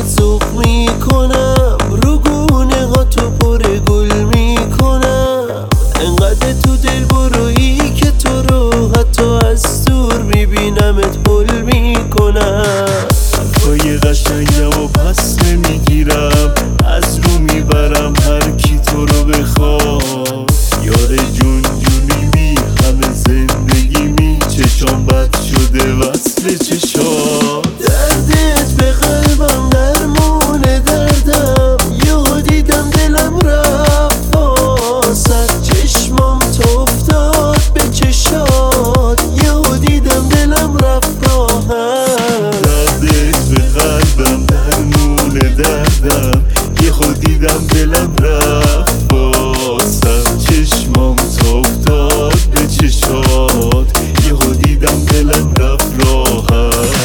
ذوق میکنم، رو گونه ها تو پر گل میکنم. انقدر تو دل برویی که تو رو حتی از دور میبینمت حل میکنم. حرفای قشنگم و پس نمیگیرم، از رو میبرم هر کی تو رو بخواد. یار جون جونیمی همه زندگیمی، چشام بد شده وصل چشات. دردت به قلبم درمون دردم، یهو دیدم دلم رفت واسد. چشمام تو افتاد به چشات، یهو دیدم دلم رفت راحت. دردت به قلبم درمون دردم، یهو دیدم دلم رفت واسم. چشمام تو افتاد به چشات، یهو دیدم دلم رفت راحت.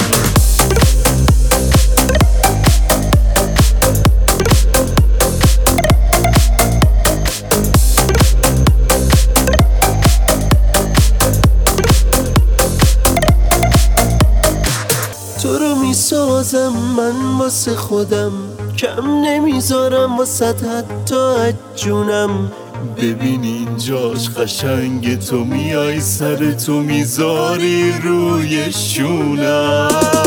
تو رو میسازم من واسه خودم، کم نمیذارم واسه حتی از جونم. ببین اینجاش قشنگ، تو میای سر تو میذاری روی شونم.